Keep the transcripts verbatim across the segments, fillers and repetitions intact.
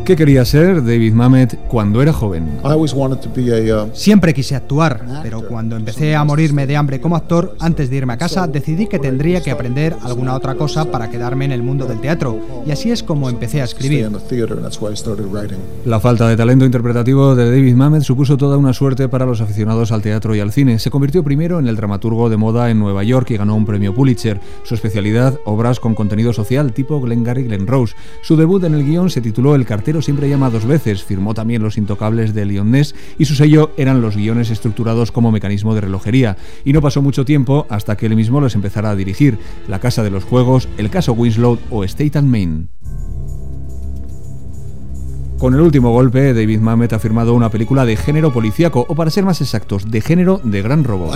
¿Qué quería ser David Mamet cuando era joven? Siempre quise actuar, pero cuando empecé a morirme de hambre como actor, antes de irme a casa, decidí que tendría que aprender alguna otra cosa para quedarme en el mundo del teatro, y así es como empecé a escribir. La falta de talento interpretativo de David Mamet supuso toda una suerte para los aficionados al teatro y al cine. Se convirtió primero en el dramaturgo de moda en Nueva York y ganó un premio Pulitzer. Su especialidad, obras con contenido social tipo Glengarry Glen Rose. Su debut en el guión se tituló El cartero siempre llama dos veces, firmó también Los intocables de Leon Ness y su sello eran los guiones estructurados como mecanismo de relojería. Y no pasó mucho tiempo hasta que él mismo los empezara a dirigir: La casa de los juegos, El caso Winslow o State and Main. Con El último golpe, David Mamet ha firmado una película de género policíaco, o para ser más exactos, de género de gran robo.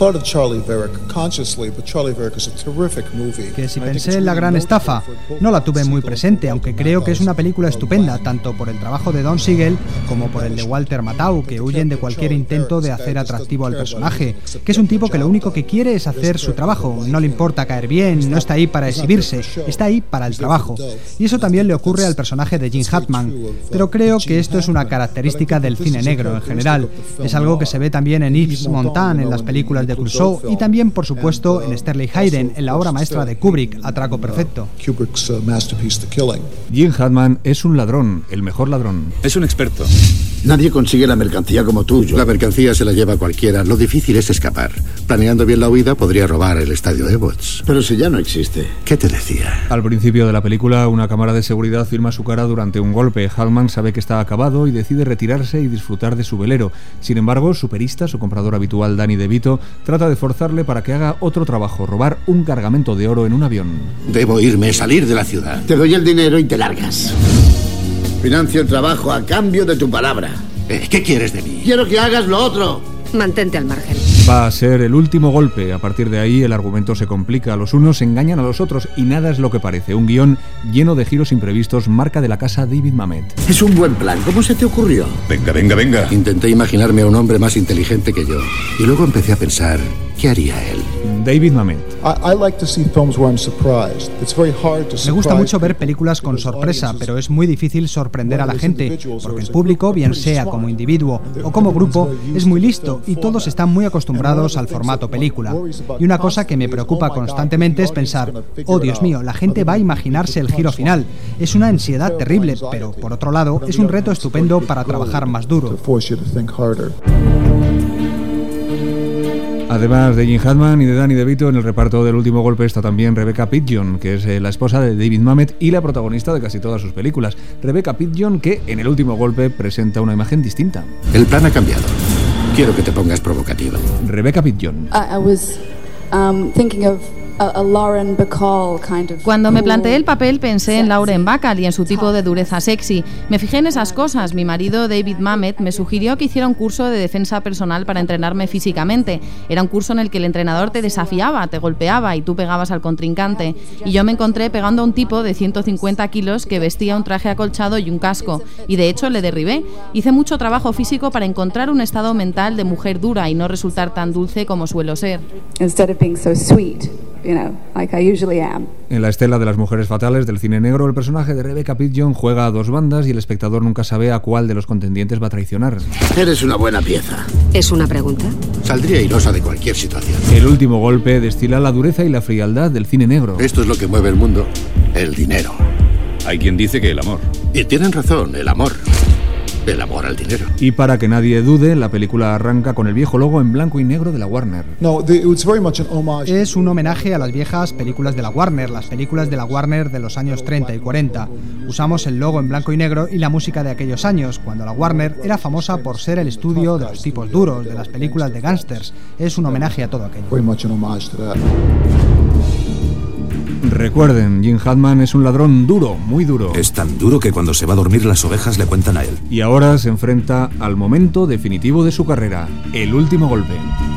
Que si pensé en La gran estafa, no la tuve muy presente, aunque creo que es una película estupenda, tanto por el trabajo de Don Siegel como por el de Walter Matthau, que huyen de cualquier intento de hacer atractivo al personaje, que es un tipo que lo único que quiere es hacer su trabajo, no le importa caer bien, no está ahí para exhibirse, está ahí para el trabajo. Y eso también le ocurre al personaje de Jim Hackman. Pero creo que esto es una característica del cine negro en general. Es algo que se ve también en Yves Montand, en las películas de Clouseau, y también, por supuesto, en Sterling Hayden, en la obra maestra de Kubrick, Atraco Perfecto. Jim Hackman es un ladrón, el mejor ladrón. Es un experto. Nadie consigue la mercancía como tú, Joe. La mercancía se la lleva cualquiera. Lo difícil es escapar. Planeando bien la huida, podría robar el estadio Ebbets. Pero si ya no existe. ¿Qué te decía? Al principio de la película, una cámara de seguridad filma su cara durante un golpe. Hackman sabe que está acabado y decide retirarse y disfrutar de su velero. Sin embargo, su perista, su comprador habitual Danny DeVito, trata de forzarle para que haga otro trabajo: robar un cargamento de oro en un avión. Debo irme, salir de la ciudad. Te doy el dinero y te largas. Financio el trabajo a cambio de tu palabra. Eh, ¿Qué quieres de mí? Quiero que hagas lo otro. Mantente al margen. Va a ser el último golpe. A partir de ahí el argumento se complica. Los unos engañan a los otros y nada es lo que parece. Un guión lleno de giros imprevistos, marca de la casa David Mamet. Es un buen plan. ¿Cómo se te ocurrió? Venga, venga, venga. Intenté imaginarme a un hombre más inteligente que yo. Y luego empecé a pensar, ¿qué haría él? David Mamet. Me gusta mucho ver películas con sorpresa, pero es muy difícil sorprender a la gente, porque el público, bien sea como individuo o como grupo, es muy listo y todos están muy acostumbrados al formato película. Y una cosa que me preocupa constantemente es pensar: oh Dios mío, la gente va a imaginarse el giro final. Es una ansiedad terrible, pero por otro lado es un reto estupendo para trabajar más duro. Además de Jim Hackman y de Danny DeVito, en el reparto del último golpe está también Rebecca Pidgeon, que es eh, la esposa de David Mamet y la protagonista de casi todas sus películas. Rebecca Pidgeon, que en el último golpe presenta una imagen distinta. El plan ha cambiado. Quiero que te pongas provocativa. Rebecca Pidgeon. I, I was um, thinking of a, a Lauren Bacall kind of. Cuando me planteé el papel pensé en Lauren Bacall y en su tipo de dureza sexy. Me fijé en esas cosas. Mi marido David Mamet me sugirió que hiciera un curso de defensa personal para entrenarme físicamente. Era un curso en el que el entrenador te desafiaba, te golpeaba y tú pegabas al contrincante. Y yo me encontré pegando a un tipo de ciento cincuenta kilos que vestía un traje acolchado y un casco. Y de hecho le derribé. Hice mucho trabajo físico para encontrar un estado mental de mujer dura y no resultar tan dulce como suelo ser. Instead of being so sweet. You know, like I usually am. En la estela de las mujeres fatales del cine negro, el personaje de Rebecca Pidgeon juega a dos bandas y el espectador nunca sabe a cuál de los contendientes va a traicionar. Eres una buena pieza. ¿Es una pregunta? Saldría airosa de cualquier situación. El último golpe destila la dureza y la frialdad del cine negro. Esto es lo que mueve el mundo: el dinero. Hay quien dice que el amor. Y tienen razón, el amor. El amor al dinero. Y para que nadie dude, la película arranca con el viejo logo en blanco y negro de la Warner. Es un homenaje a las viejas películas de la Warner, las películas de la Warner de los años treinta y cuarenta. Usamos el logo en blanco y negro y la música de aquellos años, cuando la Warner era famosa por ser el estudio de los tipos duros, de las películas de gángsters. Es un homenaje a todo aquello. Recuerden, Jim Hackman es un ladrón duro, muy duro. Es tan duro que cuando se va a dormir las ovejas le cuentan a él. Y ahora se enfrenta al momento definitivo de su carrera: el último golpe.